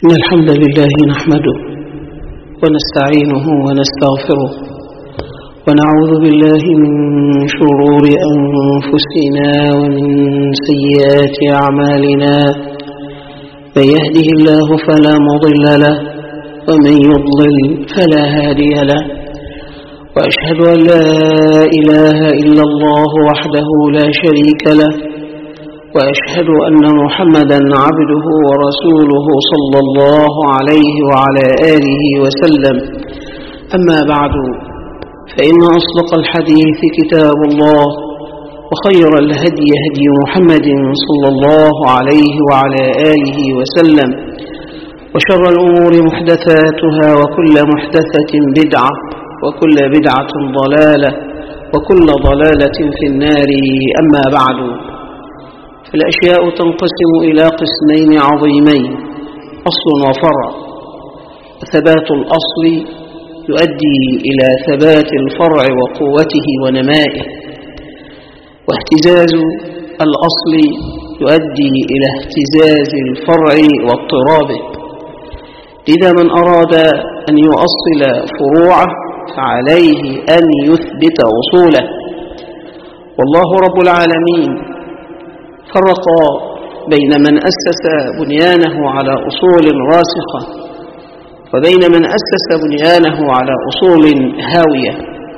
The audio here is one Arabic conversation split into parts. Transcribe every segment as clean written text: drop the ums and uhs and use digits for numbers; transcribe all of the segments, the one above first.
إن الحمد لله نحمده ونستعينه ونستغفره ونعوذ بالله من شرور أنفسنا ومن سيئات أعمالنا. من يهده الله فلا مضل له ومن يضلل فلا هادي له، وأشهد أن لا إله إلا الله وحده لا شريك له، وأشهد أن محمدا عبده ورسوله صلى الله عليه وعلى آله وسلم. أما بعد، فإن أصدق الحديث كتاب الله، وخير الهدي هدي محمد صلى الله عليه وعلى آله وسلم، وشر الأمور محدثاتها، وكل محدثة بدعة، وكل بدعة ضلالة، وكل ضلالة في النار. أما بعد، فالأشياء تنقسم إلى قسمين عظيمين: أصل وفرع. ثبات الأصل يؤدي إلى ثبات الفرع وقوته ونمائه، واهتزاز الأصل يؤدي إلى اهتزاز الفرع واضطرابه. لذا من أراد أن يؤصل فروعه فعليه أن يثبت أصوله. والله رب العالمين فرق بين من أسس بنيانه على أصول راسخة وبين من أسس بنيانه على أصول هاوية،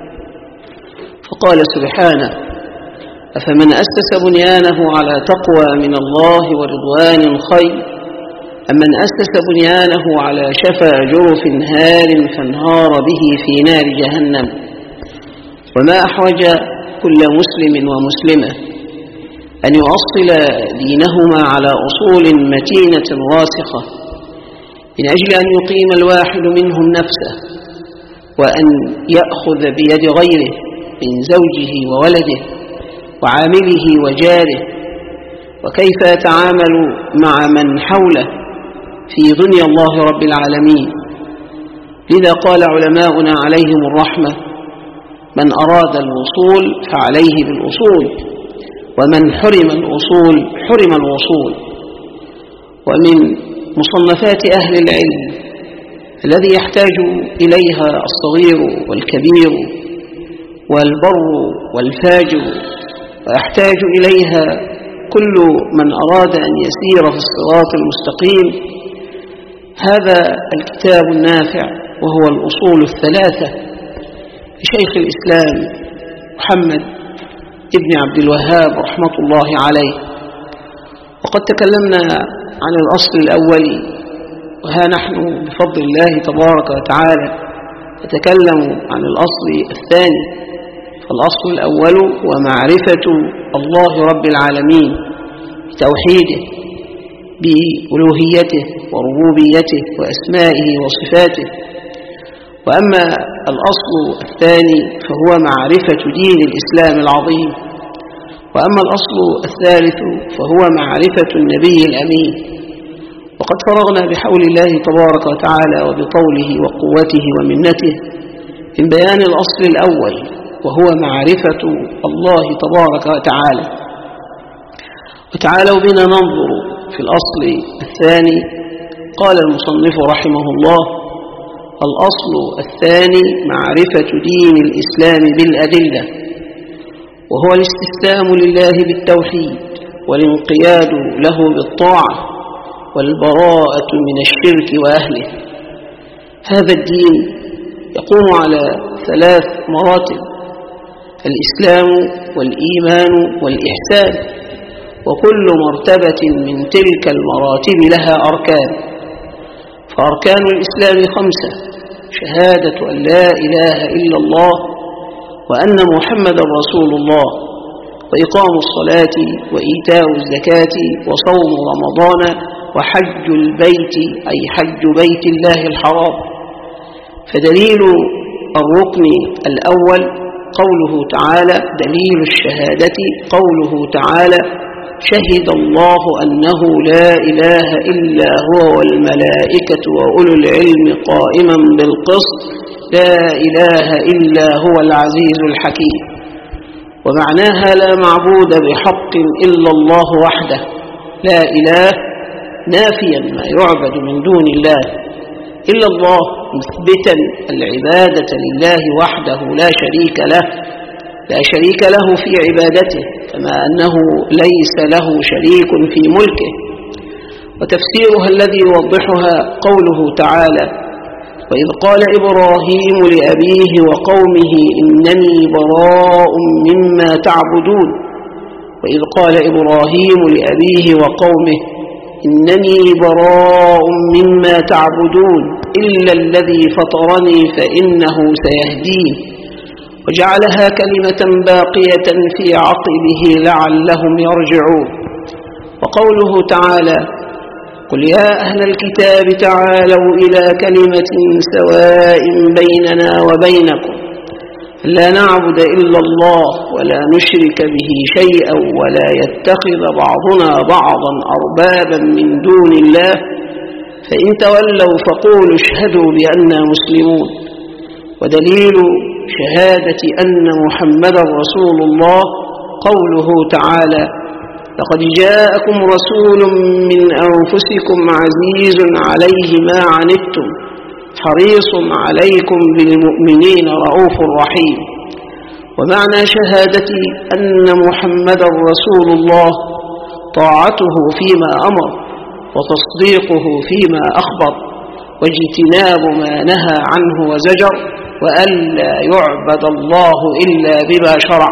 فقال سبحانه: أفمن أسس بنيانه على تقوى من الله ورضوان خير أم من أسس بنيانه على شفا جرف هار فانهار به في نار جهنم. وما أحوج كل مسلم ومسلمة أن يؤصل دينهما على أصول متينة راسخة، من أجل أن يقيم الواحد منهم نفسه، وأن يأخذ بيد غيره من زوجه وولده وعامله وجاره، وكيف يتعامل مع من حوله في دنيا الله رب العالمين. لذا قال علماؤنا عليهم الرحمة: من أراد الوصول فعليه بالأصول، ومن حرم الأصول حرم الوصول. ومن مصنفات أهل العلم الذي يحتاج إليها الصغير والكبير والبر والفاجر، ويحتاج إليها كل من أراد أن يسير في الصراط المستقيم، هذا الكتاب النافع، وهو الأصول الثلاثة لشيخ الإسلام محمد ابن عبد الوهاب رحمة الله عليه. وقد تكلمنا عن الأصل الأول، وها نحن بفضل الله تبارك وتعالى نتكلم عن الأصل الثاني. فالأصل الأول هو معرفة الله رب العالمين بتوحيده، بألوهيته وربوبيته وأسمائه وصفاته. وأما الأصل الثاني فهو معرفة دين الإسلام العظيم. وأما الأصل الثالث فهو معرفة النبي الأمين. وقد فرغنا بحول الله تبارك وتعالى وبطوله وقوته ومنته من بيان الأصل الأول، وهو معرفة الله تبارك وتعالى. وتعالوا بنا ننظر في الأصل الثاني. قال المصنف رحمه الله: الأصل الثاني معرفة دين الإسلام بالأدلة، وهو الاستسلام لله بالتوحيد، والانقياد له بالطاعة، والبراءة من الشرك وأهله. هذا الدين يقوم على 3 مراتب: الإسلام والإيمان والإحسان، وكل مرتبة من تلك المراتب لها أركان. فأركان الإسلام 5: شهادة أن لا إله إلا الله وأن محمد رسول الله، وإقام الصلاة، وإيتاء الزكاة، وصوم رمضان، وحج البيت أي حج بيت الله الحرام. فدليل الركن الأول قوله تعالى: دليل الشهادة قوله تعالى: شهد الله أنه لا إله إلا هو والملائكة وأولو العلم قائما بالقسط لا إله إلا هو العزيز الحكيم. ومعناها: لا معبود بحق إلا الله وحده، لا إله نافيا ما يعبد من دون الله إلا الله، مثبتا العبادة لله وحده لا شريك له في عبادته، كما أنه ليس له شريك في ملكه. وتفسيرها الذي يوضحها قوله تعالى: وإذ قال إبراهيم لأبيه وقومه إنني براء مما تعبدون. وإذ قال إبراهيم لأبيه وقومه إنني براء مما تعبدون إلا الذي فطرني فإنه سيهدين، وجعلها كلمة باقية في عقبه لعلهم يرجعون. وقوله تعالى: قل يا أهل الكتاب تعالوا إلى كلمة سواء بيننا وبينكم لا نعبد إلا الله ولا نشرك به شيئا ولا يتخذ بعضنا بعضا أربابا من دون الله فإن تولوا فقولوا اشهدوا بأننا مسلمون. ودليل شهادة أن محمدا رسول الله قوله تعالى: لقد جاءكم رسول من أنفسكم عزيز عليه ما عنتم حريص عليكم بالمؤمنين رؤوف رحيم. ومعنى شهادة أن محمدا رسول الله طاعته فيما أمر وتصديقه فيما أخبر واجتناب ما نهى عنه وزجر، وألا يعبد الله إلا بما شرع.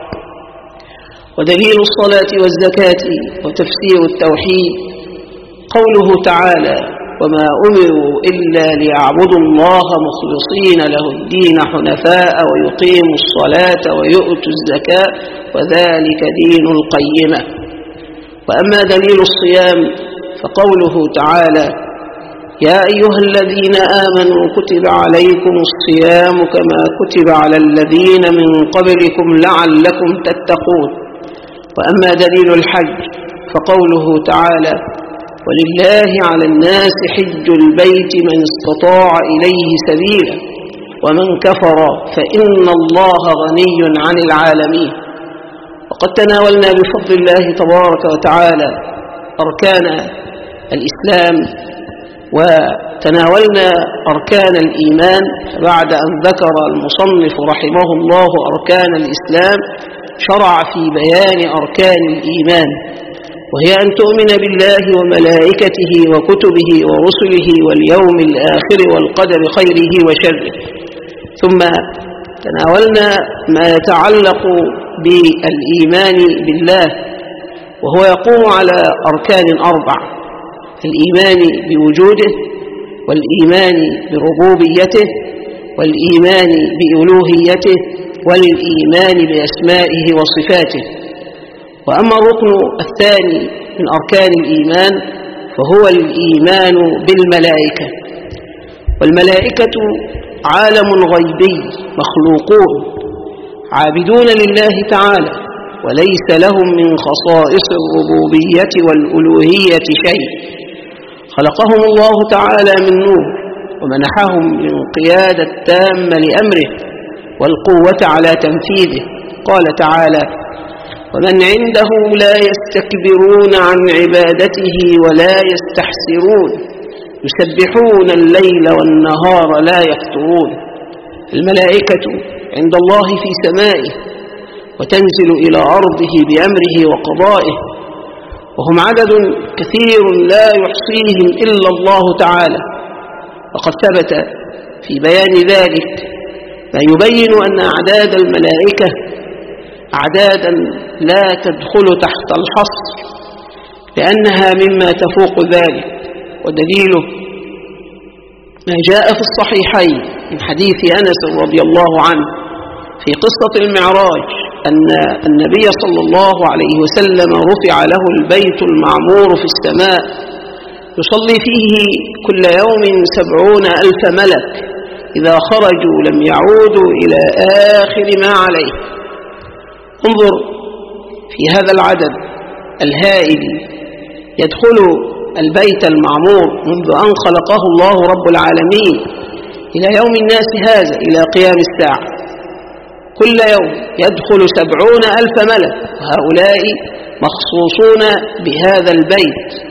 ودليل الصلاة والزكاة وتفسير التوحيد قوله تعالى: وما أمروا إلا ليعبدوا الله مخلصين له الدين حنفاء ويقيموا الصلاة ويؤتوا الزكاة وذلك دين القيمة. وأما دليل الصيام فقوله تعالى: يا أيها الذين آمنوا كتب عليكم الصيام كما كتب على الذين من قبلكم لعلكم تتقون. وأما دليل الحج فقوله تعالى: ولله على الناس حج البيت من استطاع إليه سبيلا ومن كفر فإن الله غني عن العالمين. وقد تناولنا بفضل الله تبارك وتعالى أركان الإسلام وتناولنا أركان الإيمان، فبعد أن ذكر المصنف رحمه الله أركان الإسلام شرع في بيان أركان الإيمان، وهي أن تؤمن بالله وملائكته وكتبه ورسله واليوم الآخر والقدر خيره وشره. ثم تناولنا ما يتعلق بالإيمان بالله، وهو يقوم على أركان 4: الإيمان بوجوده، والإيمان بربوبيته، والإيمان بألوهيته، والإيمان بأسمائه وصفاته. وأما الركن الثاني من أركان الإيمان فهو الإيمان بالملائكة. والملائكة عالم غيبي مخلوقون عابدون لله تعالى، وليس لهم من خصائص الربوبية والألوهية شيء. خلقهم الله تعالى من نور ومنحهم الانقياد التام لأمره والقوة على تنفيذه. قال تعالى: ومن عنده لا يستكبرون عن عبادته ولا يستحسرون يسبحون الليل والنهار لا يفترون. الملائكة عند الله في سمائه وتنزل إلى أرضه بأمره وقضائه، وهم عدد كثير لا يحصيهم إلا الله تعالى. وقد ثبت في بيان ذلك ما يبين أن أعداد الملائكة أعدادا لا تدخل تحت الحصر، لأنها مما تفوق ذلك. ودليله ما جاء في الصحيحين من حديث أنس رضي الله عنه في قصة المعراج أن النبي صلى الله عليه وسلم رفع له البيت المعمور في السماء يصلي فيه كل يوم 70,000 ملك، إذا خرجوا لم يعودوا إلى آخر ما عليه. انظر في هذا العدد الهائل يدخل البيت المعمور منذ أن خلقه الله رب العالمين إلى يوم الناس هذا إلى قيام الساعة. كل يوم يدخل 70,000 ملك، وهؤلاء مخصوصون بهذا البيت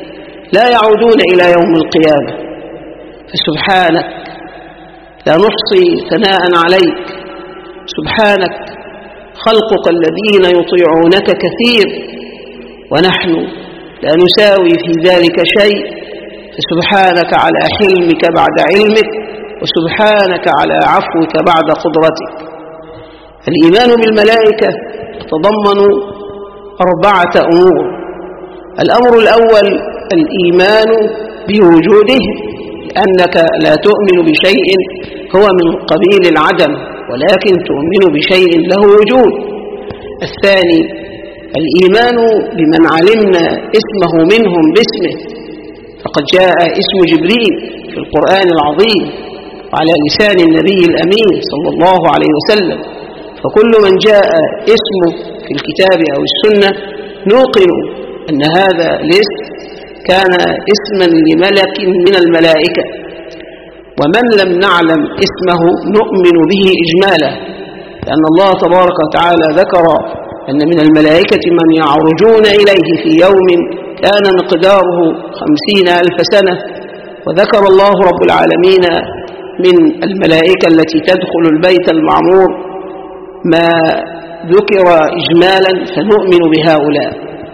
لا يعودون إلى يوم القيامة. فسبحانك لا نحصي ثناء عليك، سبحانك خلقك الذين يطيعونك كثير ونحن لا نساوي في ذلك شيء، فسبحانك على حلمك بعد علمك، وسبحانك على عفوك بعد قدرتك. الإيمان بالملائكة يتضمن 4 أمور. الأمر الأول الإيمان بوجودهم، لأنك لا تؤمن بشيء هو من قبيل العدم، ولكن تؤمن بشيء له وجود. الثاني الإيمان بمن علمنا اسمه منهم باسمه، فقد جاء اسم جبريل في القرآن العظيم وعلى لسان النبي الأمين صلى الله عليه وسلم، فكل من جاء اسمه في الكتاب أو السنة نوقن أن هذا الاسم كان اسما لملك من الملائكة، ومن لم نعلم اسمه نؤمن به إجمالا، لأن الله تبارك وتعالى ذكر أن من الملائكة من يعرجون إليه في يوم كان مقداره 50,000 سنة، وذكر الله رب العالمين من الملائكة التي تدخل البيت المعمور ما ذكر إجمالا، فنؤمن بهؤلاء.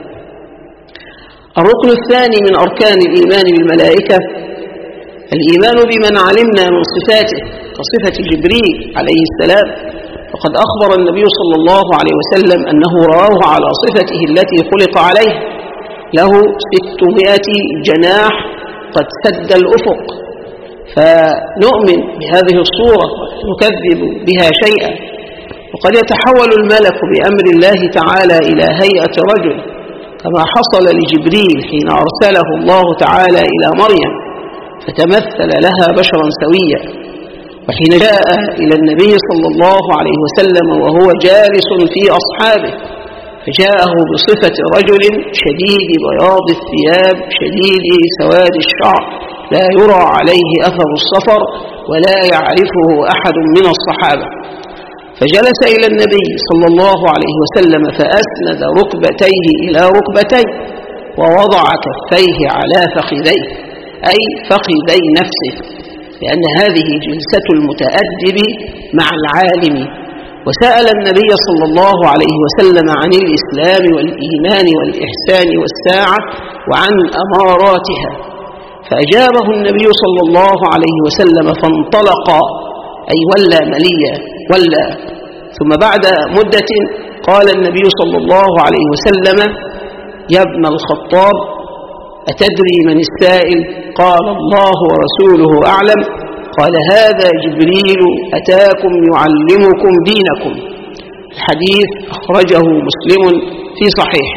الركن الثاني من أركان الإيمان بالملائكة الإيمان بمن علمنا من صفاته كصفة جبريل عليه السلام، فقد أخبر النبي صلى الله عليه وسلم أنه رآه على صفته التي خلق عليه، له 600 جناح قد سد الأفق، فنؤمن بهذه الصورة ونكذب بها شيئا. وقد يتحول الملك بأمر الله تعالى إلى هيئة رجل، كما حصل لجبريل حين أرسله الله تعالى إلى مريم فتمثل لها بشرا سويا، وحين جاء إلى النبي صلى الله عليه وسلم وهو جالس في أصحابه فجاءه بصفة رجل شديد بياض الثياب شديد سواد الشعر لا يرى عليه أثر السفر ولا يعرفه أحد من الصحابة، فجلس إلى النبي صلى الله عليه وسلم فأسند ركبتيه إلى ركبتيه ووضع كفيه على فخذيه، أي فخذي نفسه، لأن هذه جلسة المتأدب مع العالم. وسأل النبي صلى الله عليه وسلم عن الإسلام والإيمان والإحسان والساعة وعن أماراتها، فأجابه النبي صلى الله عليه وسلم فانطلق، أي ولى مليا ولى. ثم بعد مدة قال النبي صلى الله عليه وسلم: يا ابن الخطاب أتدري من السائل؟ قال: الله ورسوله أعلم. قال: هذا جبريل أتاكم يعلمكم دينكم. الحديث أخرجه مسلم في صحيحه.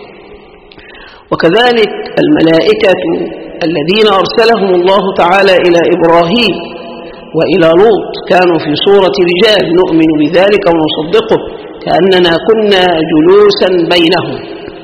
وكذلك الملائكة الذين أرسلهم الله تعالى إلى إبراهيم وإلى لوط كانوا في صورة رجال، نؤمن بذلك ونصدقه كأننا كنا جلوسا بينهم.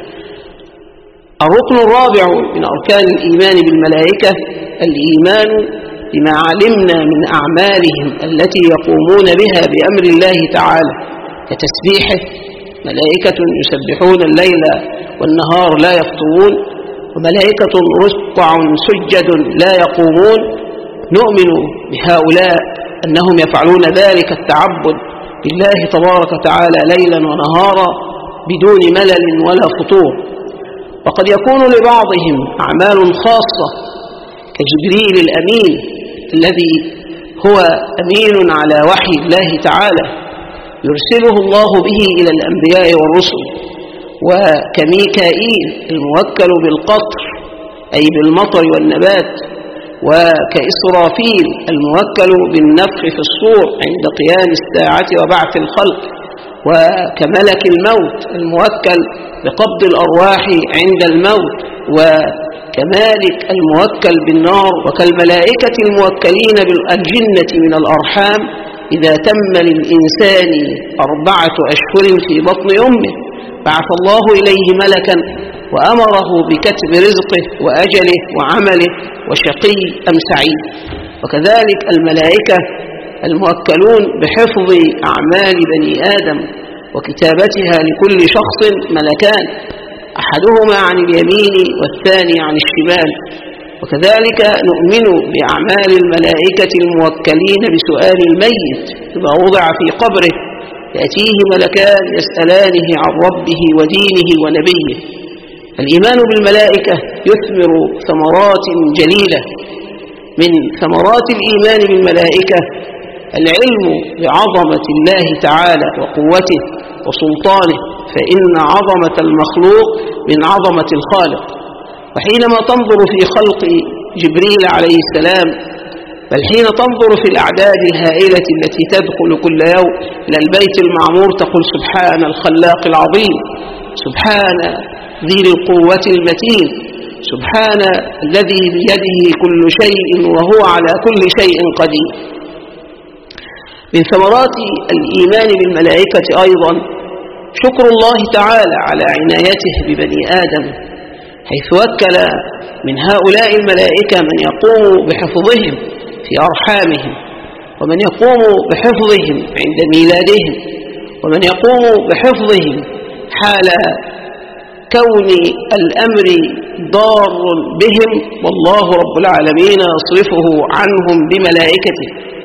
الركن الرابع من أركان الإيمان بالملائكة الإيمان بما علمنا من أعمالهم التي يقومون بها بأمر الله تعالى كتسبيحه، ملائكة يسبحون الليل والنهار لا يفطرون، وملائكة ركع سجد لا يقومون، نؤمن بهؤلاء أنهم يفعلون ذلك التعبد لله تبارك وتعالى ليلا ونهارا بدون ملل ولا فطور. وقد يكون لبعضهم أعمال خاصة كجبريل الأمين الذي هو أمين على وحي الله تعالى يرسله الله به إلى الأنبياء والرسل، وكميكائيل الموكل بالقطر أي بالمطر والنبات، وكإسرافيل الموكل بالنفخ في الصور عند قيام الساعة وبعث الخلق، وكملك الموت الموكل بقبض الأرواح عند الموت، وكمالك الموكل بالنار، وكالملائكة الموكلين بالجنة من الأرحام إذا تم للإنسان 4 أشهر في بطن أمه بعث الله إليه ملكا وأمره بكتب رزقه وأجله وعمله وشقي أم سعيد. وكذلك الملائكة الموكلون بحفظ أعمال بني آدم وكتابتها لكل شخص ملكان، أحدهما عن اليمين والثاني عن الشمال. وكذلك نؤمن بأعمال الملائكة الموكلين بسؤال الميت إذا وضع في قبره، يأتيه ملكان يسألانه عن ربه ودينه ونبيه. الإيمان بالملائكة يثمر ثمرات جليلة. من ثمرات الإيمان بالملائكة العلم بعظمة الله تعالى وقوته وسلطانه، فإن عظمة المخلوق من عظمة الخالق. وحينما تنظر في خلق جبريل عليه السلام، بل حين تنظر في الأعداد الهائلة التي تدخل كل يوم إلى البيت المعمور تقول سبحان الخلاق العظيم، سبحان ذي القوة المتين، سبحان الذي بيده كل شيء وهو على كل شيء قدير. من ثمرات الإيمان بالملائكة أيضا شكر الله تعالى على عنايته ببني آدم، حيث وكل من هؤلاء الملائكة من يقوم بحفظهم في أرحامهم، ومن يقوم بحفظهم عند ميلادهم، ومن يقوم بحفظهم حال كون الأمر ضار بهم، والله رب العالمين يصرفه عنهم بملائكته.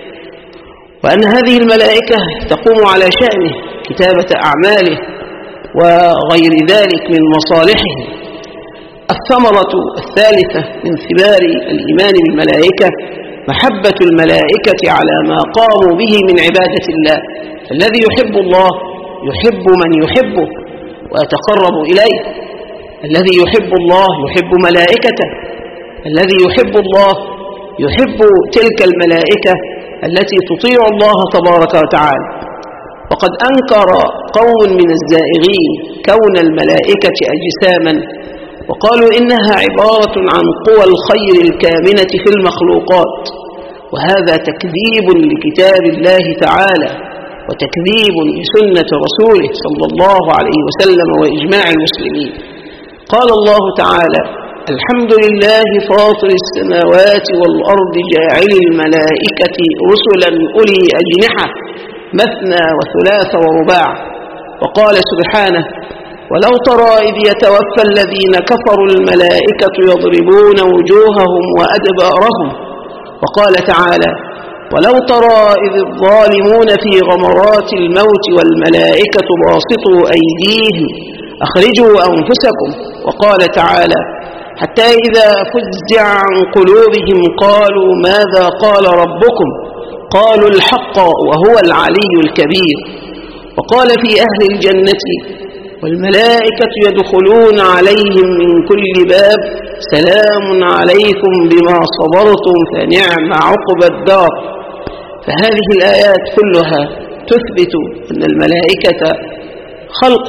وأن هذه الملائكة تقوم على شأنه كتابة أعماله وغير ذلك من مصالحه. الثمرة الثالثة من ثمار الإيمان بالملائكة محبة الملائكة على ما قاموا به من عبادة الله. الذي يحب الله يحب من يحبه ويتقرب إليه. الذي يحب الله يحب ملائكته. الذي يحب الله يحب تلك الملائكة التي تطيع الله تبارك وتعالى. وقد أنكر قوم من الزائغين كون الملائكة أجساما، وقالوا إنها عبارة عن قوى الخير الكامنة في المخلوقات، وهذا تكذيب لكتاب الله تعالى وتكذيب لسنة رسوله صلى الله عليه وسلم وإجماع المسلمين. قال الله تعالى: الحمد لله فاطر السماوات والأرض جاعل الملائكة رسلا أولي أجنحة مثنى وثلاث ورباع. وقال سبحانه: ولو ترى إذ يتوفى الذين كفروا الملائكة يضربون وجوههم وأدبارهم. وقال تعالى: ولو ترى إذ الظالمون في غمرات الموت والملائكة باسطوا أيديهم أخرجوا أنفسكم. وقال تعالى: حتى إذا فزع عن قلوبهم قالوا ماذا قال ربكم؟ قالوا الحق وهو العلي الكبير. وقال في أهل الجنة: والملائكة يدخلون عليهم من كل باب سلام عليكم بما صبرتم فنعم عقب الدار. فهذه الآيات كلها تثبت أن الملائكة خلق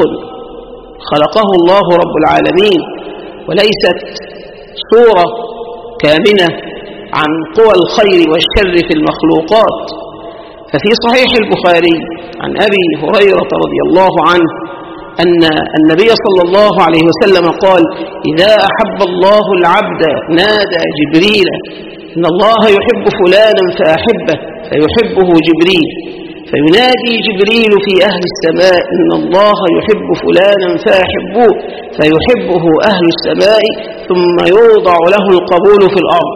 خلقه الله رب العالمين، وليست صورة كامنة عن قوى الخير والشر في المخلوقات. ففي صحيح البخاري عن أبي هريرة رضي الله عنه أن النبي صلى الله عليه وسلم قال: إذا أحب الله العبد نادى جبريل إن الله يحب فلانا فأحبه فيحبه جبريل، فينادي جبريل في أهل السماء إن الله يحب فلانا فأحبوه فيحبه أهل السماء، ثم يوضع له القبول في الأرض.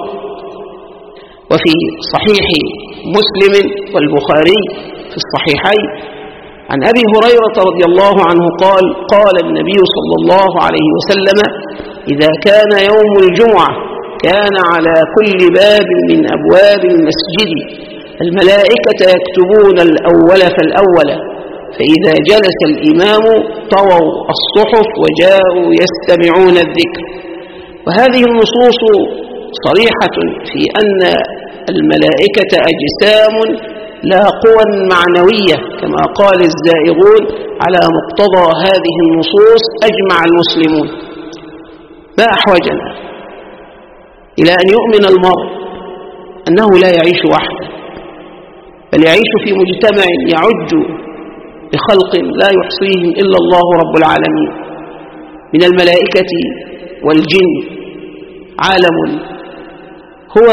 وفي صحيح مسلم والبخاري في الصحيحين عن أبي هريرة رضي الله عنه قال: قال النبي صلى الله عليه وسلم: إذا كان يوم الجمعة كان على كل باب من أبواب المسجد الملائكة يكتبون الأول فالأول، فإذا جلس الإمام طووا الصحف وجاءوا يستمعون الذكر. وهذه النصوص صريحة في أن الملائكة أجسام لا قوى معنوية كما قال الزائغون. على مقتضى هذه النصوص أجمع المسلمون. ما أحوجنا إلى أن يؤمن المرء أنه لا يعيش وحده، بل يعيش في مجتمع يعج بخلق لا يحصيهم إلا الله رب العالمين من الملائكة والجن. عالم هو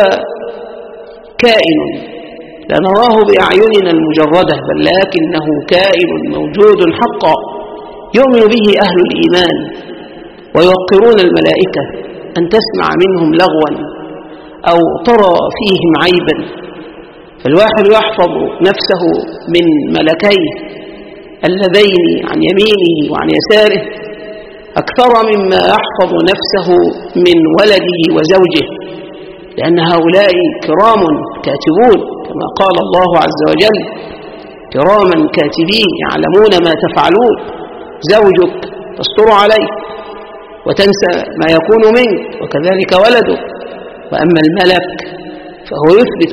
كائن لا نراه بأعيننا المجردة، بل لكنه كائن موجود حقا يؤمن به أهل الإيمان. ويوقرون الملائكة أن تسمع منهم لغوا أو ترى فيهم عيبا. فالواحد يحفظ نفسه من ملكيه اللذين عن يمينه وعن يساره أكثر مما يحفظ نفسه من ولده وزوجه، لأن هؤلاء كرام كاتبون كما قال الله عز وجل: كراما كاتبين يعلمون ما تفعلون. زوجك تستر عليك وتنسى ما يكون منك، وكذلك ولدك. وأما الملك فهو يثبت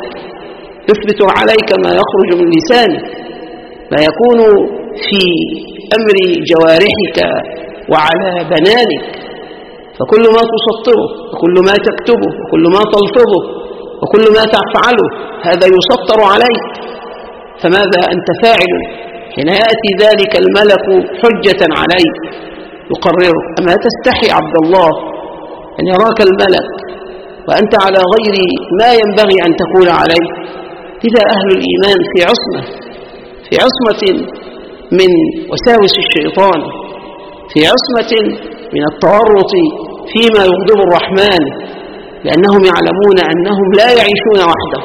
عليك ما يخرج من لسانك، ما يكون في أمر جوارحك وعلى بنانك. فكل ما تسطره وكل ما تكتبه وكل ما تلفظه وكل ما تفعله هذا يسطر عليك. فماذا أنت فاعل حين يأتي ذلك الملك حجة عليك يقررك؟ أما تستحي عبد الله أن يراك الملك وأنت على غير ما ينبغي أن تكون عليه؟ إذا أهل الإيمان في عصمة من وساوس الشيطان، في عصمة من التورط فيما يغضب الرحمن، لأنهم يعلمون أنهم لا يعيشون وحده.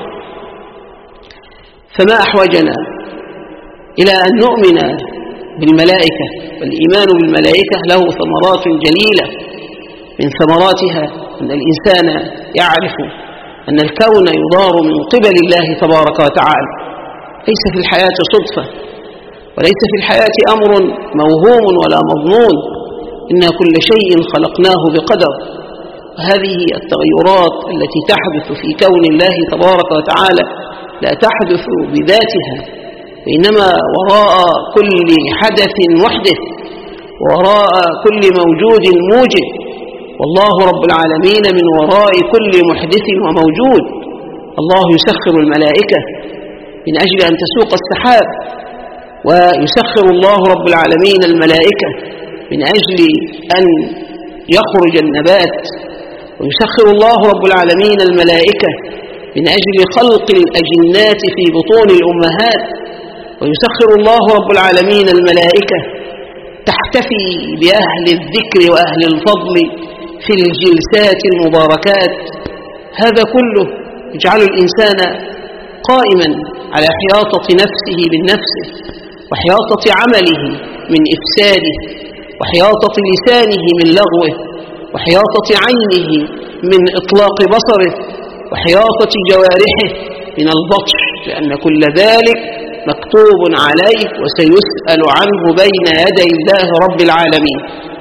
فما أحوجنا إلى أن نؤمن بالملائكة. والإيمان بالملائكة له ثمرات جليلة، من ثمراتها أن الإنسان يعرف أن الكون يدار من قبل الله تبارك وتعالى. ليس في الحياة صدفة، وليس في الحياة أمر موهوم ولا مظنون، إن كل شيء خلقناه بقدر. وهذه التغيرات التي تحدث في كون الله تبارك وتعالى لا تحدث بذاتها، وإنما وراء كل حدث محدث، وراء كل موجود موجد. والله رب العالمين من وراء كل محدث وموجود. الله يسخر الملائكة من أجل أن تسوق السحاب، ويسخر الله رب العالمين الملائكة من أجل أن يخرج النبات، ويسخر الله رب العالمين الملائكة من أجل خلق الأجنات في بطون الأمهات، ويسخر الله رب العالمين الملائكة تحتفي بأهل الذكر وأهل الفضل في الجلسات المباركات. هذا كله يجعل الإنسان قائما على حياطة نفسه من نفسه، وحياطة عمله من إفساده، وحياطة لسانه من لغوه، وحياطة عينه من إطلاق بصره، وحياطة جوارحه من البطش، لأن كل ذلك مكتوب عليه وسيسأل عنه بين يدي الله رب العالمين.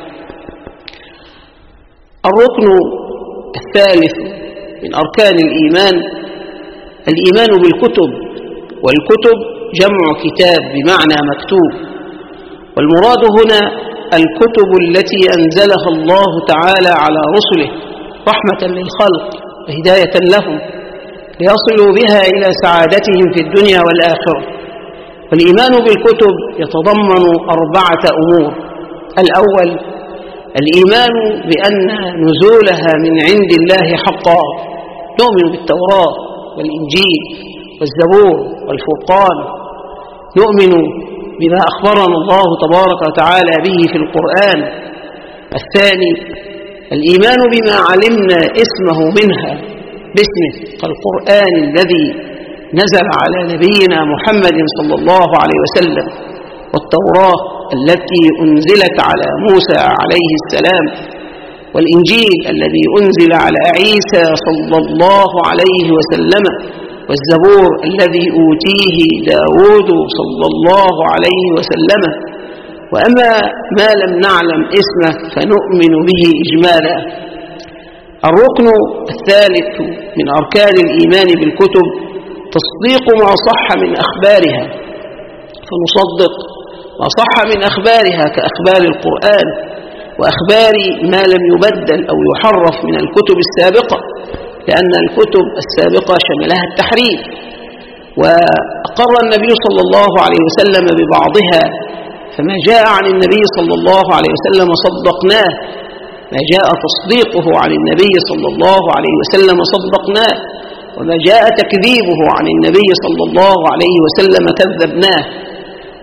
الركن الثالث من أركان الإيمان الإيمان بالكتب. والكتب جمع كتاب بمعنى مكتوب، والمراد هنا الكتب التي أنزلها الله تعالى على رسله رحمة للخلق وهداية لهم ليصلوا بها إلى سعادتهم في الدنيا والآخرة. والإيمان بالكتب يتضمن 4 أمور. الأول الإيمان بأن نزولها من عند الله حقا، نؤمن بالتوراة والإنجيل والزبور والفرقان، نؤمن بما أخبرنا الله تبارك وتعالى به في القرآن. الثاني الإيمان بما علمنا اسمه منها باسمه كالقرآن الذي نزل على نبينا محمد صلى الله عليه وسلم، والتوراة التي أنزلت على موسى عليه السلام، والإنجيل الذي أنزل على عيسى صلى الله عليه وسلم، والزبور الذي أوتيه داود صلى الله عليه وسلم. وأما ما لم نعلم اسمه فنؤمن به إجمالا. الركن الثالث من أركان الإيمان بالكتب تصديق ما صح من أخبارها، فنصدق ما صح من أخبارها كأخبار القرآن وأخبار ما لم يبدل أو يحرف من الكتب السابقة، لأن الكتب السابقة شملها التحريف، وأقر النبي صلى الله عليه وسلم ببعضها، فما جاء عن النبي صلى الله عليه وسلم صدقناه، ما جاء تصديقه عن النبي صلى الله عليه وسلم صدقناه، وما جاء تكذيبه عن النبي صلى الله عليه وسلم كذبناه.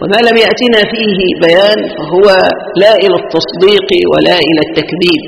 وما لم يأتنا فيه بيان فهو لا إلى التصديق ولا إلى التكذيب.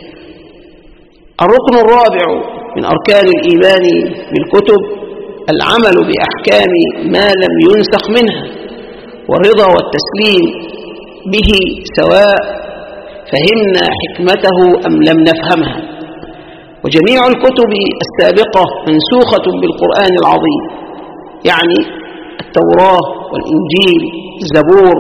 الركن الرابع من أركان الإيمان بالكتب العمل بأحكام ما لم ينسخ منها، والرضا والتسليم به سواء فهمنا حكمته أم لم نفهمها. وجميع الكتب السابقة منسوخة بالقرآن العظيم، يعني التوراة والإنجيل الزبور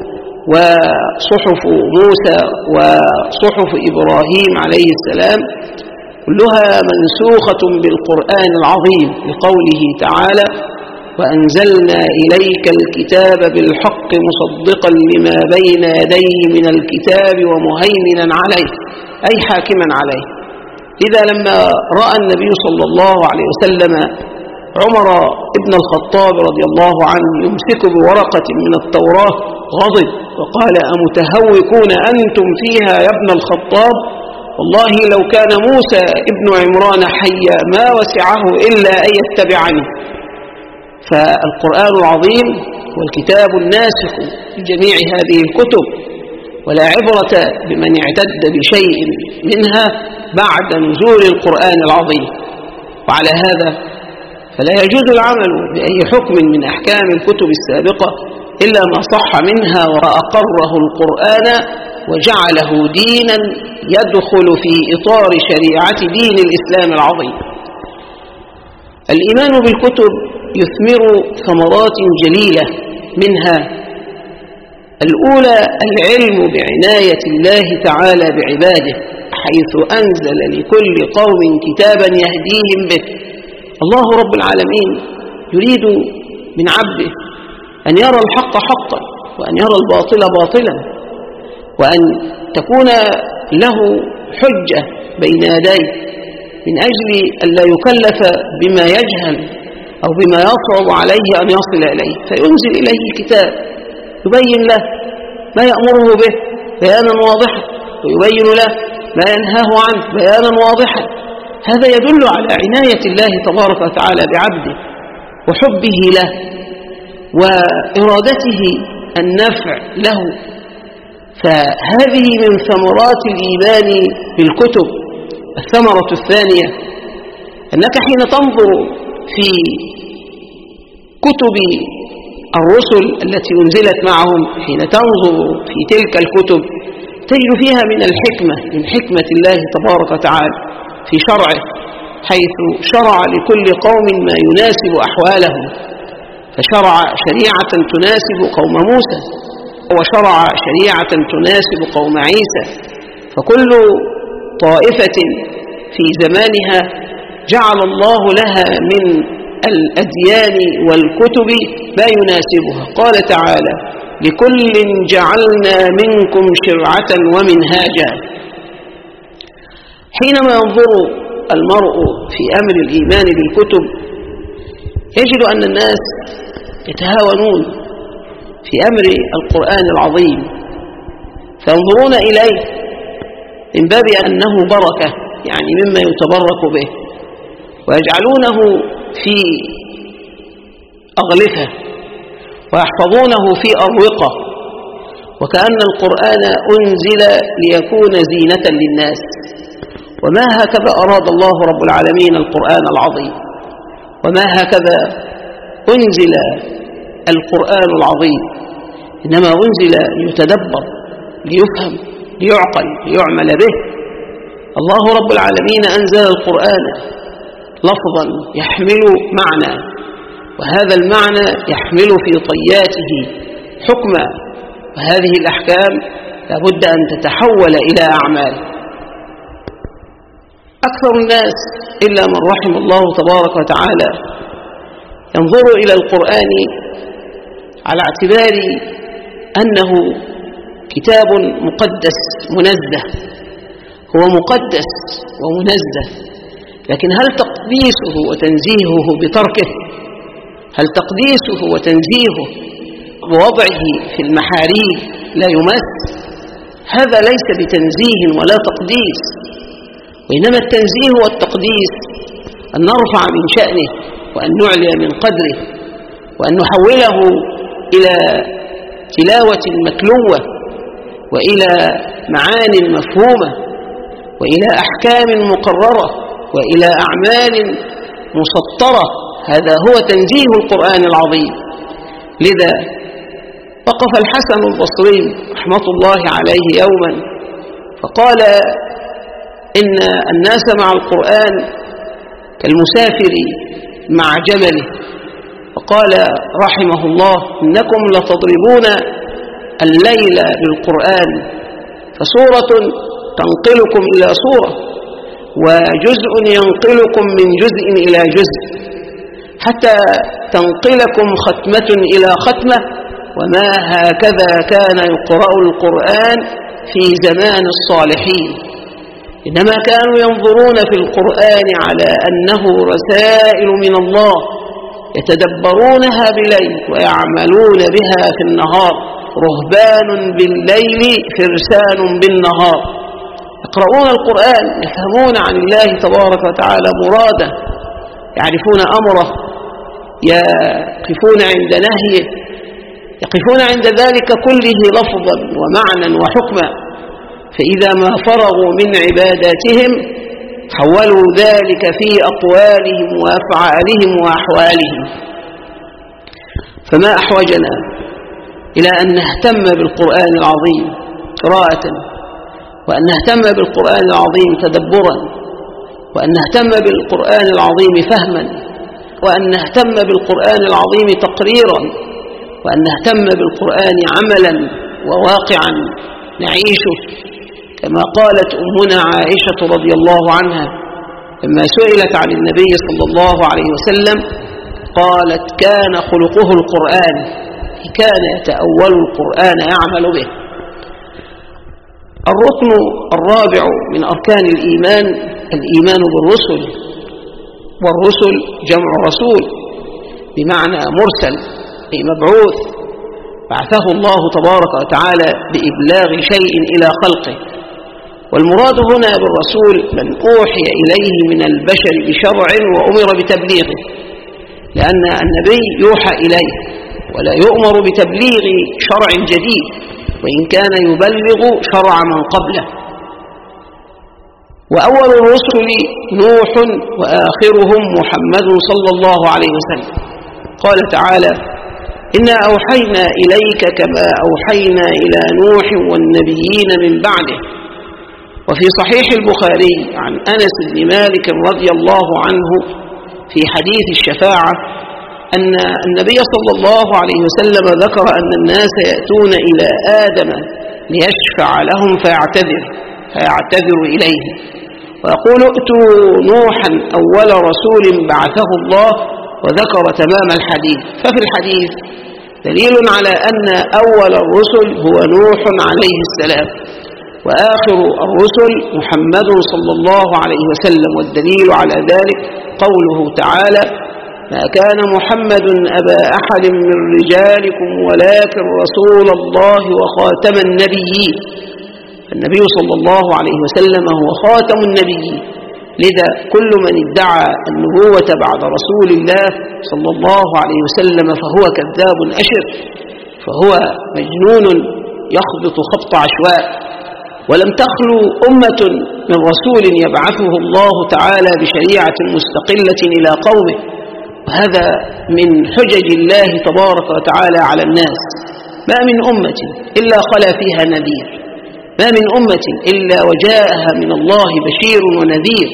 وصحف موسى وصحف إبراهيم عليه السلام كلها منسوخة بالقرآن العظيم لقوله تعالى: وأنزلنا إليك الكتاب بالحق مصدقا لما بين يديه من الكتاب ومهيمنا عليه، أي حاكما عليه. إذا لما رأى النبي صلى الله عليه وسلم عمر ابن الخطاب رضي الله عنه يمسك بورقة من التوراة غضب وقال: أمتهوكون أنتم فيها يا ابن الخطاب؟ والله لو كان موسى ابن عمران حيا ما وسعه إلا أن يتبعني. فالقرآن العظيم هو الكتاب الناسخ لجميع هذه الكتب، ولا عبرة بمن اعتد بشيء منها بعد نزول القرآن العظيم. وعلى هذا فلا يجوز العمل بأي حكم من أحكام الكتب السابقة إلا ما صح منها وأقره القرآن وجعله دينا يدخل في إطار شريعة دين الإسلام العظيم. الإيمان بالكتب يثمر ثمرات جليلة، منها الأولى العلم بعناية الله تعالى بعباده، حيث أنزل لكل قوم كتابا يهديهم به. الله رب العالمين يريد من عبده أن يرى الحق حقا وأن يرى الباطل باطلا، وأن تكون له حجة بين يديه من أجل أن لا يكلف بما يجهل أو بما يصعب عليه أن يصل إليه، فينزل إليه كتاب يبين له ما يأمره به بيانا واضحا، ويبين له ما ينهاه عنه بيانا واضحا. هذا يدل على عناية الله تبارك وتعالى بعبده وحبه له وإرادته النفع له. فهذه من ثمرات الإيمان بالكتب. الثمرة الثانية أنك حين تنظر في كتب الرسل التي أنزلت معهم، حين تنظر في تلك الكتب تجد فيها من الحكمة، من حكمة الله تبارك وتعالى في شرعه، حيث شرع لكل قوم ما يناسب أحوالهم، فشرع شريعة تناسب قوم موسى، وشرع شريعة تناسب قوم عيسى. فكل طائفة في زمانها جعل الله لها من الأديان والكتب ما يناسبها. قال تعالى: لكل جعلنا منكم شرعة ومنهاجا. حينما ينظر المرء في أمر الإيمان بالكتب يجد أن الناس يتهاونون في أمر القرآن العظيم، فينظرون إليه من باب أنه بركة، يعني مما يتبرك به، ويجعلونه في أغلفة ويحفظونه في أروقة، وكأن القرآن أنزل ليكون زينة للناس. وما هكذا أراد الله رب العالمين القرآن العظيم، وما هكذا أنزل القرآن العظيم، إنما أنزل ليتدبر، ليفهم، ليعقل، ليعمل به. الله رب العالمين أنزل القرآن لفظا يحمل معنى، وهذا المعنى يحمل في طياته حكما، وهذه الأحكام لابد أن تتحول إلى أعمال. أكثر الناس إلا من رحم الله تبارك وتعالى ينظر إلى القرآن على اعتبار أنه كتاب مقدس منزه، هو مقدس ومنزه، لكن هل تقديسه وتنزيهه بتركه؟ هل تقديسه وتنزيهه بوضعه في المحاريب لا يمس؟ هذا ليس بتنزيه ولا تقديس، وإنما التنزيه والتقديس أن نرفع من شأنه، وأن نعلي من قدره، وأن نحوله إلى تلاوة متلوة وإلى معان مفهومة وإلى أحكام مقررة وإلى أعمال مسطرة. هذا هو تنزيه القرآن العظيم. لذا وقف الحسن البصري رحمة الله عليه يوما فقال إن الناس مع القرآن كالمسافر مع جمله. وقال رحمه الله إنكم لتضربون الليل بالقرآن، فسورة تنقلكم إلى سورة وجزء ينقلكم من جزء إلى جزء حتى تنقلكم ختمة إلى ختمة، وما هكذا كان يقرأ القرآن في زمان الصالحين، إنما كانوا ينظرون في القرآن على أنه رسائل من الله يتدبرونها بليل ويعملون بها في النهار، رهبان بالليل فرسان بالنهار. يقرؤون القرآن يفهمون عن الله تبارك وتعالى مراده، يعرفون أمره، يقفون عند نهيه، يقفون عند ذلك كله لفظا ومعنى وحكما. فإذا ما فرغوا من عباداتهم حولوا ذلك في أقوالهم وأفعالهم وأحوالهم. فما أحوجنا إلى أن نهتم بالقرآن العظيم قراءة، وأن نهتم بالقرآن العظيم تدبرا، وأن نهتم بالقرآن العظيم فهما، وأن نهتم بالقرآن العظيم تقريرا، وأن نهتم بالقرآن عملا وواقعا نعيشه. كما قالت أمنا عائشة رضي الله عنها لما سئلت عن النبي صلى الله عليه وسلم قالت كان خلقه القرآن، كان يتأول القرآن يعمل به. الركن الرابع من أركان الإيمان الإيمان بالرسل، والرسل جمع رسول بمعنى مرسل أي مبعوث، بعثه الله تبارك وتعالى بإبلاغ شيء إلى خلقه. والمراد هنا بالرسول من أوحي إليه من البشر بشرع وأمر بتبليغه، لأن النبي يوحى إليه ولا يؤمر بتبليغ شرع جديد، وإن كان يبلغ شرع من قبله. وأول الرسل نوح وآخرهم محمد صلى الله عليه وسلم. قال تعالى إنا أوحينا إليك كما أوحينا إلى نوح والنبيين من بعده. وفي صحيح البخاري عن أنس بن مالك رضي الله عنه في حديث الشفاعة أن النبي صلى الله عليه وسلم ذكر أن الناس يأتون إلى آدم ليشفع لهم فيعتذر إليه ويقول ائتوا نوحا أول رسول بعثه الله، وذكر تمام الحديث. ففي الحديث دليل على أن أول الرسل هو نوح عليه السلام، وآخر الرسل محمد صلى الله عليه وسلم. والدليل على ذلك قوله تعالى ما كان محمد أبا أحد من رجالكم ولكن رسول الله وخاتم النبيين. النبي صلى الله عليه وسلم هو خاتم النبيين، لذا كل من ادعى النبوة بعد رسول الله صلى الله عليه وسلم فهو كذاب أشر، فهو مجنون يخبط خبط عشواء. ولم تخلو أمة من رسول يبعثه الله تعالى بشريعة مستقلة إلى قومه، وهذا من حجج الله تبارك وتعالى على الناس. ما من أمة إلا خلا فيها نذير، ما من أمة إلا وجاءها من الله بشير ونذير،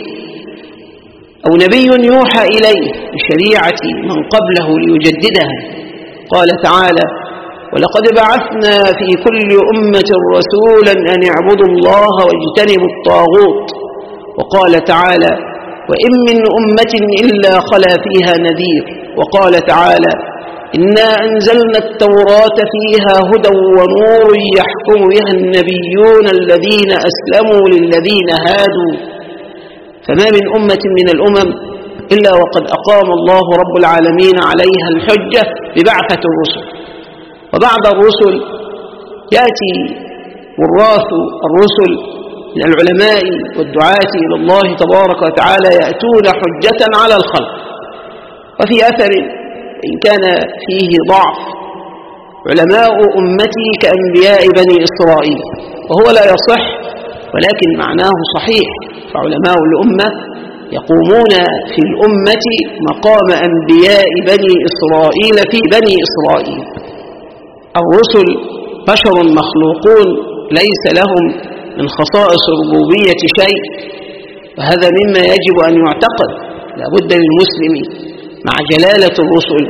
أو نبي يوحى إليه بشريعة من قبله ليجددها. قال تعالى ولقد بعثنا في كل أمة رسولا أن اعبدوا الله واجتنبوا الطاغوت. وقال تعالى وإن من أمة إلا خلا فيها نذير. وقال تعالى إنا أنزلنا التوراة فيها هدى ونور يحكم بها النبيون الذين أسلموا للذين هادوا. فما من أمة من الأمم إلا وقد أقام الله رب العالمين عليها الحجة ببعثة الرسل. وبعد الرسل يأتي وراث الرسل من العلماء والدعاة إلى الله تبارك وتعالى يأتون حجة على الخلق. وفي أثر إن كان فيه ضعف علماء أمتي كأنبياء بني إسرائيل، وهو لا يصح ولكن معناه صحيح، فعلماء الأمة يقومون في الأمة مقام أنبياء بني إسرائيل في بني إسرائيل. الرسل بشر مخلوقون ليس لهم من خصائص الربوبية شيء، وهذا مما يجب أن يعتقد. لابد للمسلم مع جلالة الرسل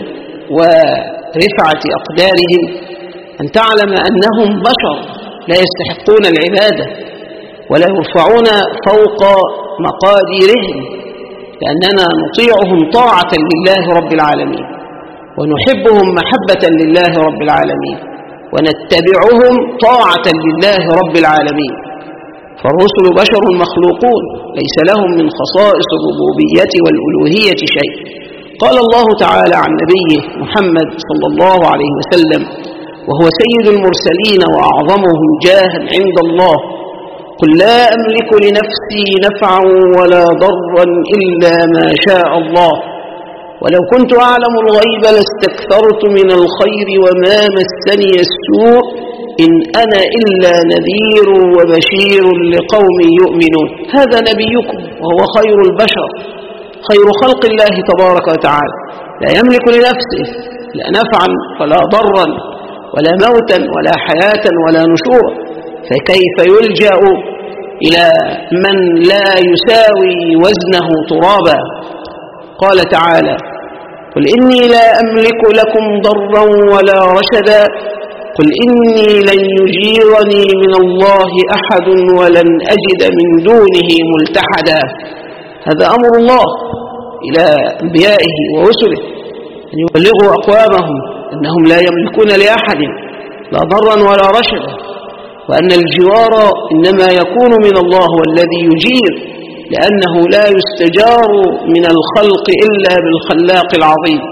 ورفعة أقدارهم أن تعلم أنهم بشر لا يستحقون العبادة ولا يرفعون فوق مقاديرهم، لأننا نطيعهم طاعة لله رب العالمين، ونحبهم محبة لله رب العالمين، ونتبعهم طاعة لله رب العالمين. فالرسل بشر مخلوقون ليس لهم من خصائص الربوبية والألوهية شيء. قال الله تعالى عن نبيه محمد صلى الله عليه وسلم وهو سيد المرسلين وأعظمهم جاها عند الله: قل لا أملك لنفسي نفعا ولا ضرا إلا ما شاء الله، ولو كنت أعلم الغيب لاستكثرت من الخير وما مسني السوء إن أنا إلا نذير وبشير لقوم يؤمنون. هذا نبيكم وهو خير البشر، خير خلق الله تبارك وتعالى، لا يملك لنفسه لا نفعا ولا ضرا ولا موتا ولا حياة ولا نشورا، فكيف يلجأ إلى من لا يساوي وزنه ترابا؟ قال تعالى: قل إني لا أملك لكم ضرا ولا رشدا، قل إني لن يجيرني من الله أحد ولن أجد من دونه ملتحدا. هذا أمر الله إلى أنبيائه ورسله أن يبلغوا أقوامهم أنهم لا يملكون لأحد لا ضرا ولا رشدا، وأن الجوار إنما يكون من الله والذي يجير، لأنه لا يستجار من الخلق إلا بالخلاق العظيم.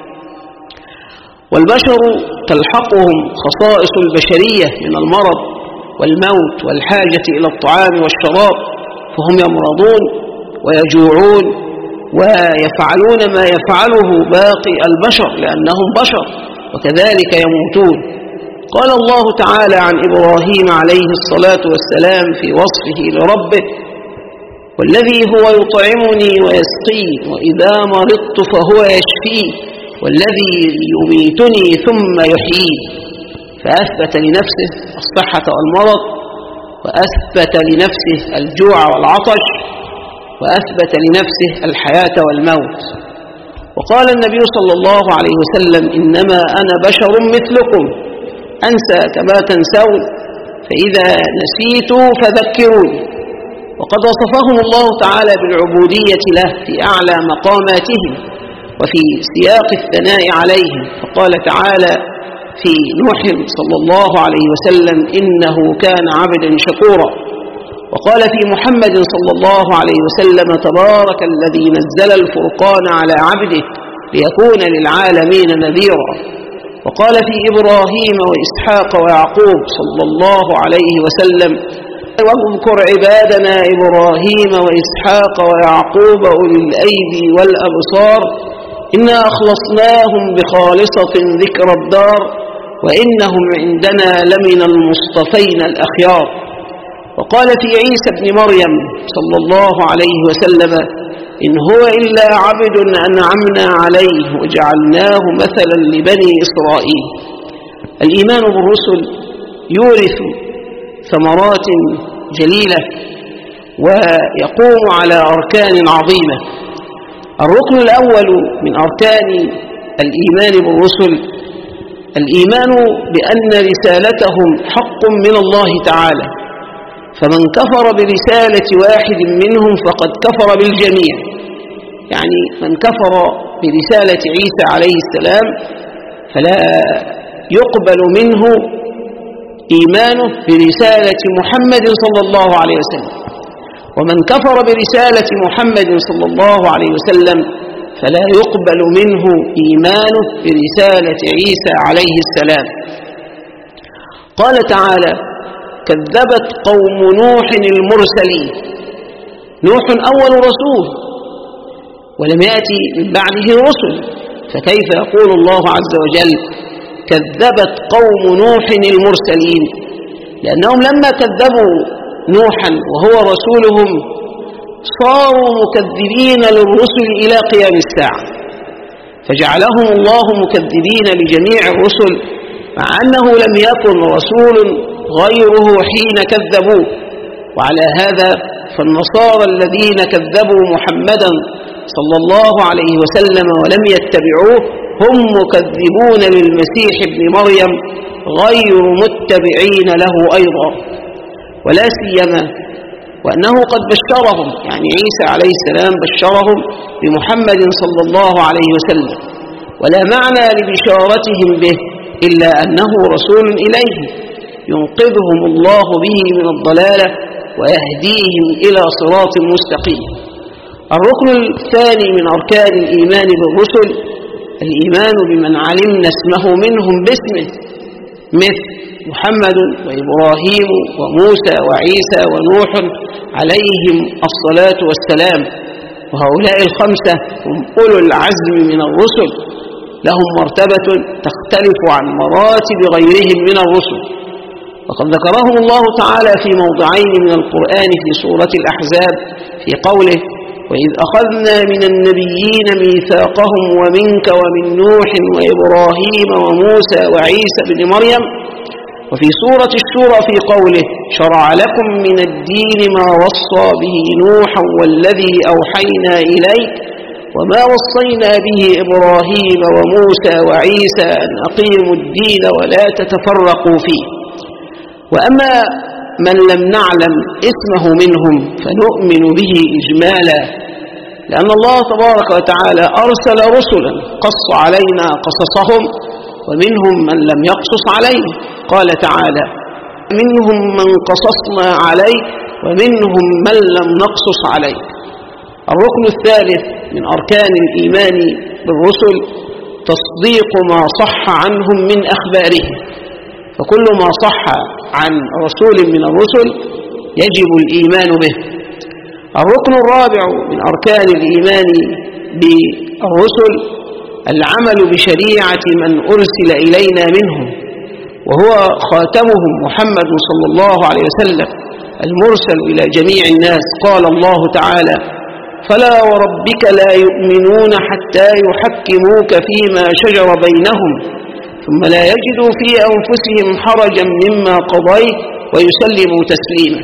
والبشر تلحقهم خصائص البشرية من المرض والموت والحاجة إلى الطعام والشراب، فهم يمرضون ويجوعون ويفعلون ما يفعله باقي البشر لأنهم بشر، وكذلك يموتون. قال الله تعالى عن إبراهيم عليه الصلاة والسلام في وصفه لربه: والذي هو يطعمني ويسقين وإذا مرضت فهو يشفين والذي يميتني ثم يحيين. فأثبت لنفسه الصحة والمرض، وأثبت لنفسه الجوع والعطش، وأثبت لنفسه الحياة والموت. وقال النبي صلى الله عليه وسلم: إنما أنا بشر مثلكم أنسى كما تنسون، فإذا نسيت فذكروني. وقد وصفهم الله تعالى بالعبودية له في أعلى مقاماتهم وفي سياق الثناء عليهم، فقال تعالى في نوح صلى الله عليه وسلم: إنه كان عبدا شكورا. وقال في محمد صلى الله عليه وسلم: تبارك الذي نزل الفرقان على عبده ليكون للعالمين نذيرا. وقال في إبراهيم وإسحاق ويعقوب صلى الله عليه وسلم: واذكر عبادنا إبراهيم وإسحاق ويعقوب أولي الأيدي والأبصار إنا أخلصناهم بخالصة ذكر الدار وإنهم عندنا لمن المصطفين الأخيار. وقال في عيسى بن مريم صلى الله عليه وسلم: إن هو إلا عبد أنعمنا عليه وجعلناه مثلا لبني إسرائيل. الإيمان بالرسل يورث ثمرات جليلة ويقوم على أركان عظيمة. الركن الأول من أركان الإيمان بالرسل الإيمان بأن رسالتهم حق من الله تعالى، فمن كفر برسالة واحد منهم فقد كفر بالجميع. يعني من كفر برسالة عيسى عليه السلام فلا يقبل منه إيمانه برسالة محمد صلى الله عليه وسلم، ومن كفر برسالة محمد صلى الله عليه وسلم فلا يقبل منه إيمانه برسالة عيسى عليه السلام. قال تعالى: كذبت قوم نوح المرسلين. نوح أول رسول ولم يأتي من بعده رسل، فكيف يقول الله عز وجل: كذبت قوم نوح المرسلين، لأنهم لما كذبوا نوحا وهو رسولهم صاروا مكذبين للرسل إلى قيام الساعة، فجعلهم الله مكذبين لجميع الرسل، مع أنه لم يكن رسول غيره حين كذبوه. وعلى هذا فالنصارى الذين كذبوا محمدا صلى الله عليه وسلم ولم يتبعوه هم مكذبون للمسيح ابن مريم غير متبعين له أيضا، ولا سيما وأنه قد بشرهم، يعني عيسى عليه السلام بشرهم بمحمد صلى الله عليه وسلم، ولا معنى لبشارتهم به إلا أنه رسول إليه ينقذهم الله به من الضلالة ويهديهم إلى صراط مستقيم. الركن الثاني من أركان الإيمان بالرسل الإيمان بمن علمنا اسمه منهم باسمه، مثل محمد وإبراهيم وموسى وعيسى ونوح عليهم الصلاة والسلام، وهؤلاء الخمسة هم أولو العزم من الرسل، لهم مرتبة تختلف عن مراتب غيرهم من الرسل، وقد ذكرهم الله تعالى في موضعين من القرآن في سورة الأحزاب في قوله: وإذ أخذنا من النبيين ميثاقهم ومنك ومن نوح وإبراهيم وموسى وعيسى بن مريم، وفي سورة الشورى في قوله: شرع لكم من الدين ما وصى به نوحا والذي أوحينا إليك وما وصينا به إبراهيم وموسى وعيسى أن أقيموا الدين ولا تتفرقوا فيه. وأما من لم نعلم اسمه منهم فنؤمن به إجمالا، لأن الله تبارك وتعالى أرسل رسلا قص علينا قصصهم، ومنهم من لم يقصص عليه، قال تعالى: منهم من قصصنا عليه ومنهم من لم نقصص عليه. الركن الثالث من أركان الإيمان بالرسل تصديق ما صح عنهم من أخبارهم، فكل ما صح عن رسول من الرسل يجب الإيمان به. الركن الرابع من أركان الإيمان بالرسل العمل بشريعة من أرسل إلينا منهم، وهو خاتمهم محمد صلى الله عليه وسلم المرسل إلى جميع الناس. قال الله تعالى: فلا وربك لا يؤمنون حتى يحكموك فيما شجر بينهم ثم لا يجدوا في أنفسهم حرجا مما قضيت ويسلموا تسليما.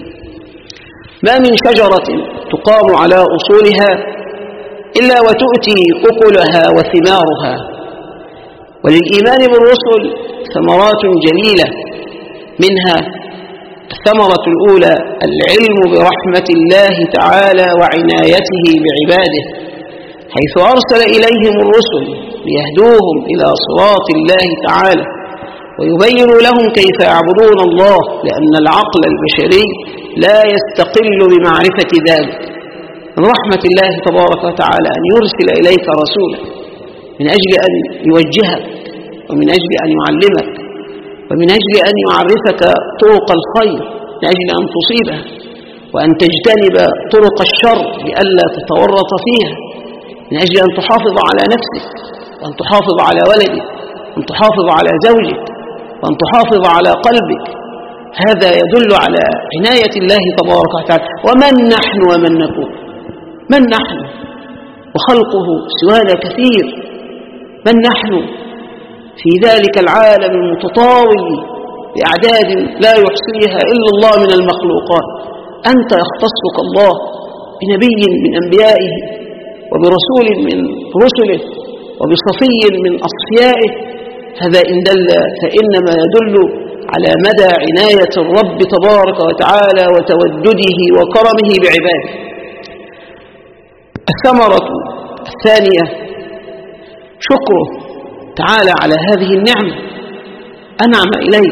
ما من شجرة تقام على أصولها إلا وتؤتي أكلها وثمارها. وللإيمان بالرسل ثمرات جليلة، منها الثمرة الأولى العلم برحمة الله تعالى وعنايته بعباده، حيث أرسل إليهم الرسل ليهدوهم إلى صراط الله تعالى ويبين لهم كيف يعبدون الله، لأن العقل البشري لا يستقل بمعرفة ذلك. من رحمة الله تبارك وتعالى أن يرسل إليك رسولا من أجل أن يوجهك، ومن أجل أن يعلمك، ومن أجل أن يعرفك طرق الخير من أجل أن تصيبها، وأن تجتنب طرق الشر لئلا تتورط فيها، من أجل أن تحافظ على نفسك، وأن تحافظ على ولدك، وأن تحافظ على زوجك، وأن تحافظ على قلبك. هذا يدل على عناية الله تبارك وتعالى. ومن نحن ومن نكون؟ من نحن وخلقه سوانا كثير؟ من نحن في ذلك العالم المتطاول بأعداد لا يحصيها إلا الله من المخلوقات؟ أنت يختصك الله بنبي من أنبيائه، وبرسول من رسله، وبصفي من أصفيائه. هذا إن دل فإنما يدل على مدى عناية الرب تبارك وتعالى وتودده وكرمه بعباده. الثمرة الثانية شكره تعالى على هذه النعمة. أنعم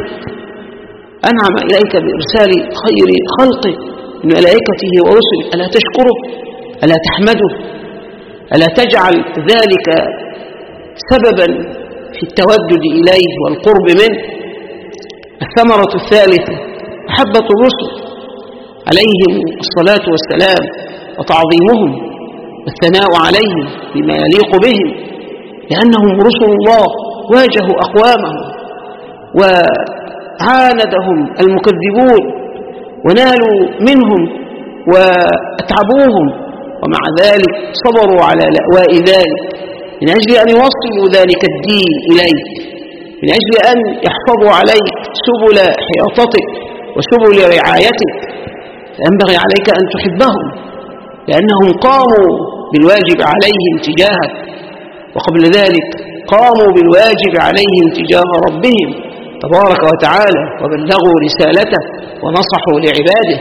إليك بإرسال خير خلقه من ملائكته ورسله، ألا تشكره؟ ألا تحمده؟ ألا تجعل ذلك سببا في التودد إليه والقرب منه؟ الثمرة الثالثة محبة الرسل عليهم الصلاة والسلام وتعظيمهم والثناء عليهم بما يليق بهم، لأنهم رسل الله واجهوا أقوامهم وعاندهم المكذبون ونالوا منهم وأتعبوهم، ومع ذلك صبروا على لأواء ذلك من أجل أن يوصلوا ذلك الدين إليك، من أجل أن يحفظوا عليك سبل حياطتك وسبل رعايتك. فينبغي عليك أن تحبهم لأنهم قاموا بالواجب عليهم تجاهك، وقبل ذلك قاموا بالواجب عليهم تجاه ربهم تبارك وتعالى وبلغوا رسالته ونصحوا لعباده.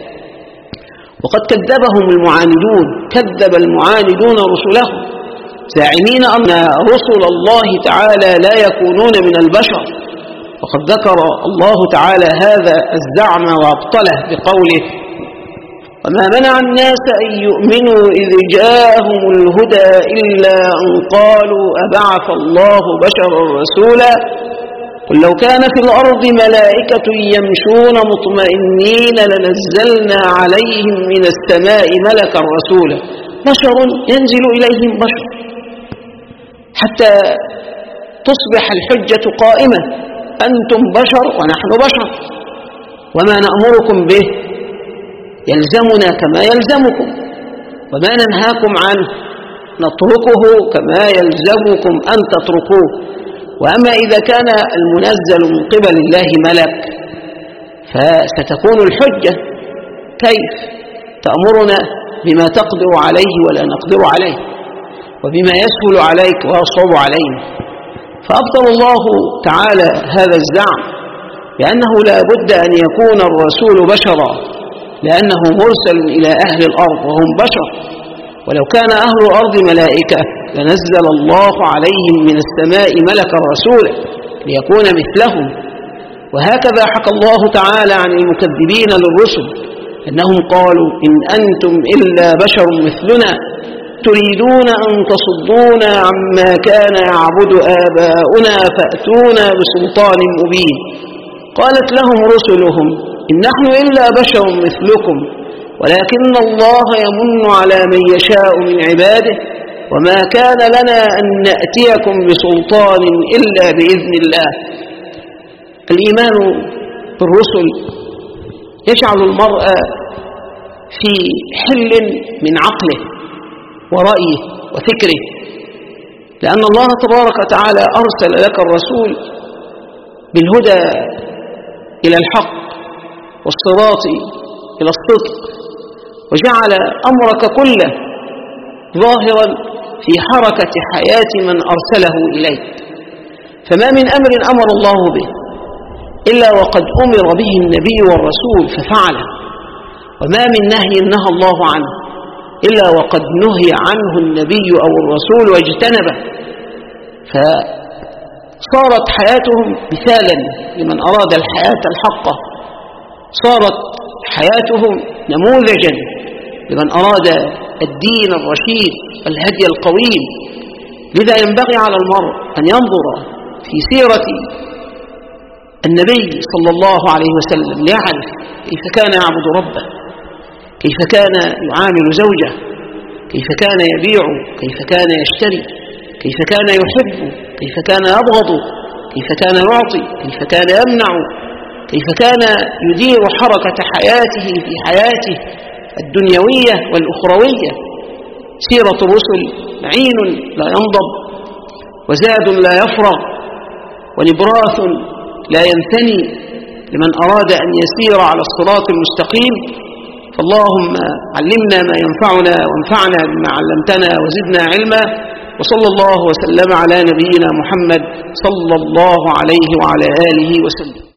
وقد كذبهم المعاندون، كذب المعاندون رسلهم زاعمين أن رسل الله تعالى لا يكونون من البشر. وقد ذكر الله تعالى هذا الزعم وابطله بقوله: وما منع الناس أن يؤمنوا إذ جاءهم الهدى إلا أن قالوا أبعث الله بشرا رسولا قل لو كان في الأرض ملائكة يمشون مطمئنين لنزلنا عليهم من السماء ملكا رسولا. بشر ينزل إليهم بشر حتى تصبح الحجة قائمة، أنتم بشر ونحن بشر، وما نأمركم به يلزمنا كما يلزمكم، وما ننهاكم عنه نتركه كما يلزمكم أن تتركوه. وأما إذا كان المنزل من قبل الله ملك فستكون الحجة: كيف تأمرنا بما تقدر عليه ولا نقدر عليه، وبما يسهل عليك ويصعب علينا؟ فأبطل الله تعالى هذا الزعم بأنه لا بد أن يكون الرسول بشرا، لأنه مرسل إلى أهل الأرض وهم بشر، ولو كان أهل الأرض ملائكة لنزل الله عليهم من السماء ملكا رسولا ليكون مثلهم. وهكذا حكى الله تعالى عن المكذبين للرسل أنهم قالوا: إن أنتم إلا بشر مثلنا تريدون أن تصدونا عما كان يعبد آباؤنا فأتونا بسلطان مبين. قالت لهم رسلهم: إن نحن إلا بشر مثلكم ولكن الله يمن على من يشاء من عباده وما كان لنا أن نأتيكم بسلطان إلا بإذن الله. الإيمان بالرسل يجعل المرء في حل من عقله ورأيه وفكره، لأن الله تبارك وتعالى أرسل لك الرسول بالهدى إلى الحق والصراط إلى الصدق، وجعل أمرك كله ظاهرا في حركة حياة من أرسله إليك. فما من أمر أمر الله به إلا وقد أمر به النبي والرسول ففعله، وما من نهي نهى الله عنه إلا وقد نهي عنه النبي أو الرسول واجتنبه. فصارت حياتهم مثالا لمن أراد الحياة الحقة، صارت حياتهم نموذجا لمن أراد الدين الرشيد الهدي القويم. لذا ينبغي على المرء أن ينظر في سيرة النبي صلى الله عليه وسلم ليعرف كيف كان يعبد ربه، كيف كان يعامل زوجه، كيف كان يبيع، كيف كان يشتري، كيف كان يحب، كيف كان يبغض، كيف كان يعطي، كيف كان يمنع، كيف كان يدير حركة حياته في حياته الدنيوية والأخروية. سيرة الرسل معين لا ينضب، وزاد لا يفرغ، ونبراث لا ينثني لمن أراد أن يسير على الصراط المستقيم. فاللهم علمنا ما ينفعنا وانفعنا بما علمتنا وزدنا علما، وصلى الله وسلم على نبينا محمد صلى الله عليه وعلى آله وسلم.